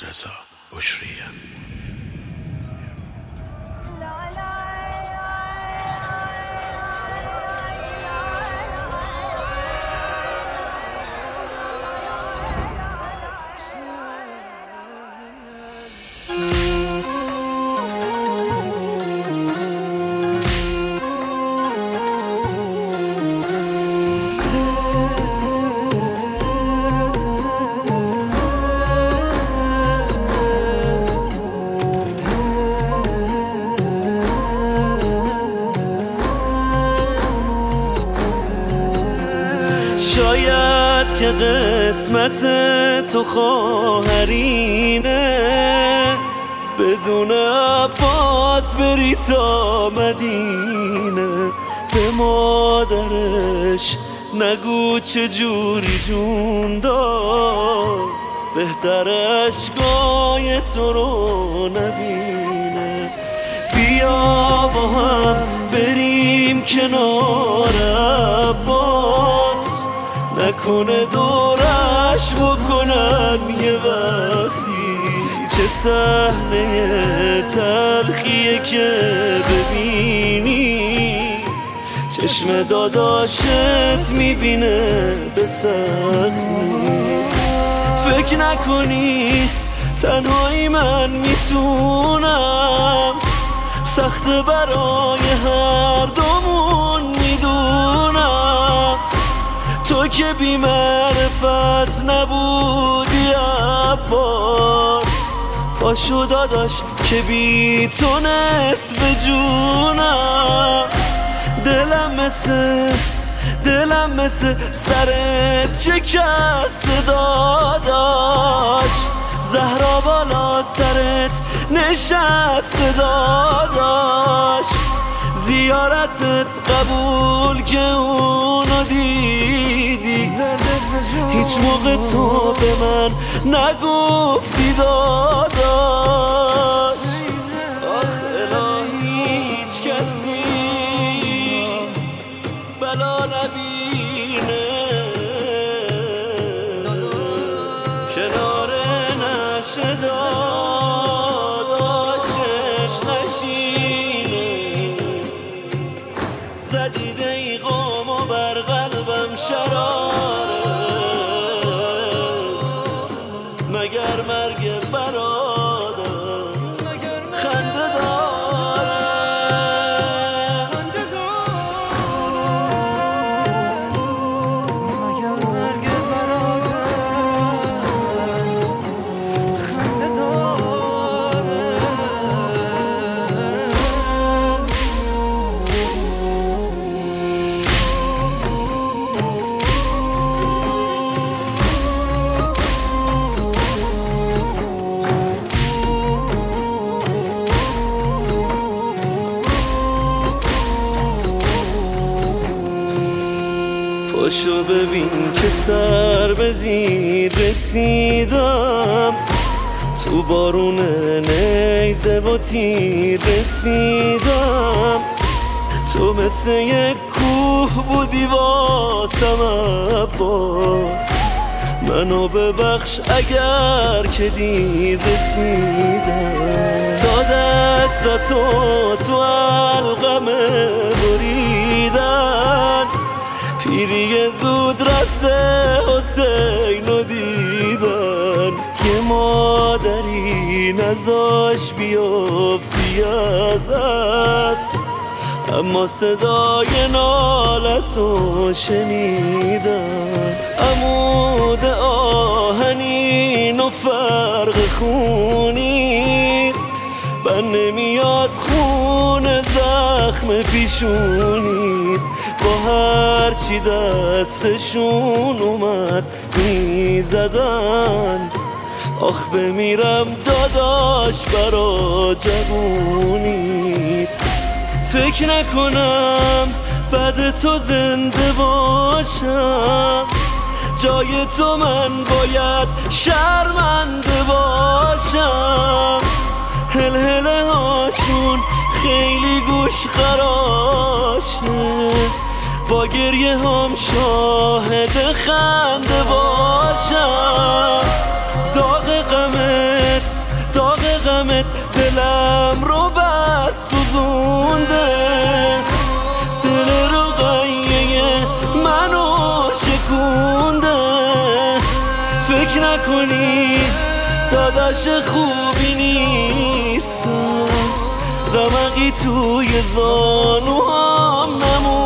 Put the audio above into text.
رضا بشریه. شاید که قسمت تو خواهرینه بدون عباس بری تا مدینه. به مادرش نگو چجوری جون داد، بهتر اشکای تو رو نبینه. بیا با هم بریم کنار عباس، نکنه دورش بکنن یه وقتی. چه صحنه تلخیه که ببینی چشم داداشت میبینه به سختی. فکر نکنی تنهایی من میتونم، سخت برای هر دومون میدونم. تو که بی معرفت نبودی عباس، پاشو داداش که بی تو نصف جونم. دلم مثل سرت شکست داداش، زهرا بالا سرت نشست داداش. زیارتت قبول که اونو دیدی، هیچ موقع تو به من نگفتی داداش. آخ الهی هیچ کسی بلا نبینه کنار نشه داداشش نشینه. زدی دیقام و بر قلبم شراره، مگر مرگ برادر خنده داره. مگر مرگ برادر خنده داره. پاشو ببین که سر به زیر رسیدم، تو بارون نیزه و تیر رسیدم. تو مثل یک کوه بودی واسم عباس، منو ببخش اگر که دیر رسیدم. تا دستاتو تو حلقم بریدن، پیری زود رسه حسین رو دیدن. یه مادری نزاش بیافتی از اسب، اما صدای نالتو شنیدن. عمود آهنین و فرق خونی، بر نمیاد خون زخم پیشونید. با هرچی دستشون اومد میزدن، آخ بمیرم داداش برا جوونی. فکر نکنم بعد تو زنده باشم، جای تو من باید شرمنده باشم. هلهله هاشون خیلی گوش خراشه، با گریه هم شاهد خنده باشم. داغ غم نکنی داداش خوبی نیستم، رمقی توی زانوهام نمون